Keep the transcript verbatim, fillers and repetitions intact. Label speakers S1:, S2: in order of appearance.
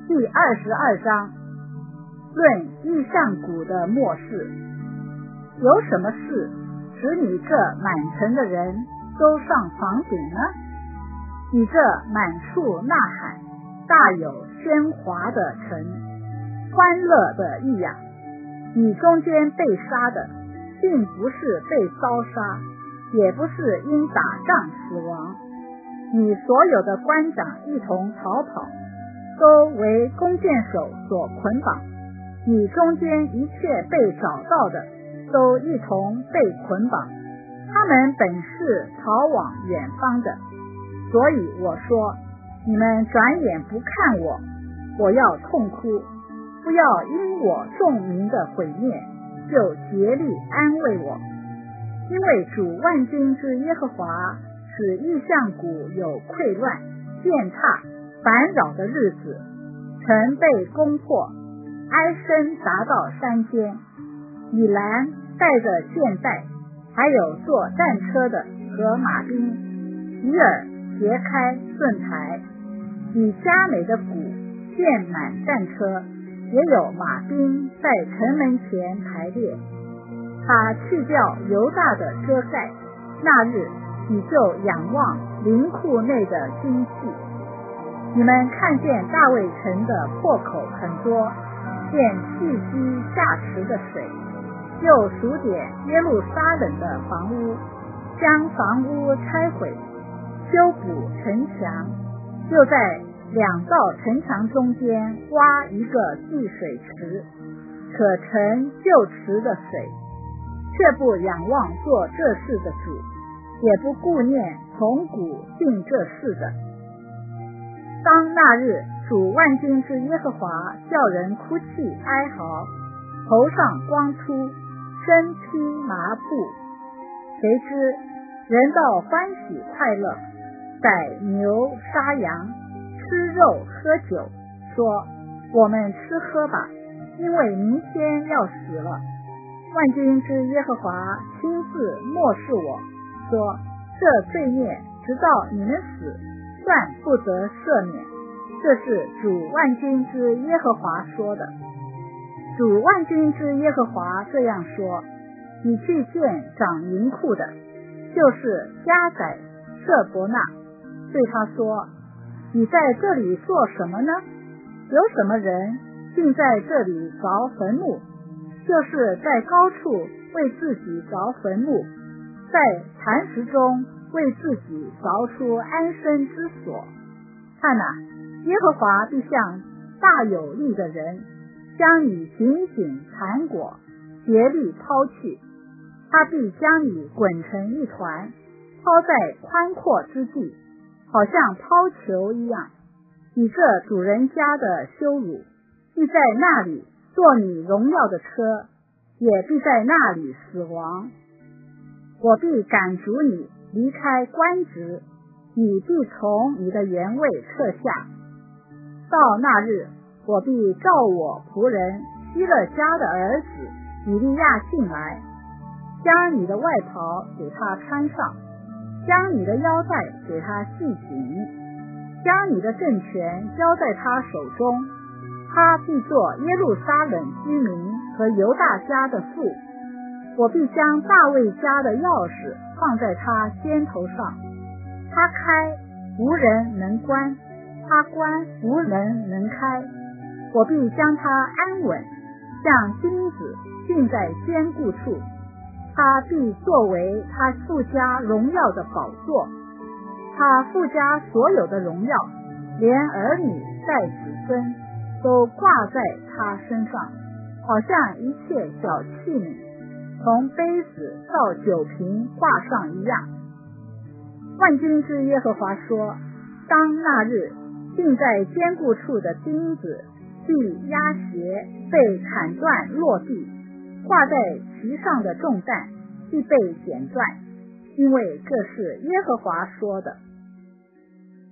S1: 第二十二章，论异象谷的末世。有什么事使你这满城的人都上房顶呢？你这满处呐喊、大有喧哗的城，欢乐的意呀！你中间被杀的，并不是被刀杀，也不是因打仗死亡。你所有的官长一同逃跑，都为弓箭手所捆绑。你中间一切被找到的，都一同被捆绑。他们本是逃往远方的，所以我说，你们转眼不看我，我要痛哭。不要因我众民的毁灭，就竭力安慰我。因为主万军之耶和华使异象谷有溃乱、践踏、烦扰的日子，城被攻破，哀声达到山间。以兰带着箭袋，还有坐战车的和马兵，以尔揭开盾牌，以佳美的鼓箭满战车，也有马兵在城门前排列。他去掉犹大的遮盖，那日你就仰望灵库内的兵器。你们看见大卫城的破口很多，见蓄积下池的水，又数点耶路撒冷的房屋，将房屋拆毁，修补城墙，又在两道城墙中间挖一个聚水池，可盛旧池的水，却不仰望做这事的主，也不顾念从古定这事的。当那日，主万军之耶和华叫人哭泣哀嚎，头上光秃，身披麻布。谁知人倒欢喜快乐，宰牛杀羊，吃肉喝酒，说我们吃喝吧，因为明天要死了。万军之耶和华亲自漠视我，说这罪孽直到你们死，算不得赦免。这是主万军之耶和华说的。主万军之耶和华这样说：你去见掌银库的，就是加宰舍伯纳，对他说，你在这里做什么呢？有什么人竟在这里凿坟墓，就是在高处为自己凿坟墓，在磐石中为自己凿出安身之所。看哪，耶和华必像大有力的人，将你紧紧缠裹，竭力抛去。他必将你滚成一团，抛在宽阔之地，好像抛球一样。以这主人家的羞辱，必在那里坐你荣耀的车，也必在那里死亡。我必赶逐你离开官职，你必从你的原位撤下。到那日，我必召我仆人希勒家的儿子以利亚进来，将你的外袍给他穿上，将你的腰带给他系紧，将你的政权交在他手中。他必做耶路撒冷居民和犹大家的父。我必将大卫家的钥匙放在他肩头上，他开无人能关，他关无人能开。我必将他安稳，像钉子钉在坚固处。他必作为他父家荣耀的宝座，他父家所有的荣耀，连儿女带子孙都挂在他身上，好像一切小器皿从杯子到酒瓶挂上一样。万军之耶和华说，当那日，钉在坚固处的钉子必压斜，被砍断落地，挂在其上的重担必被剪断，因为这是耶和华说的。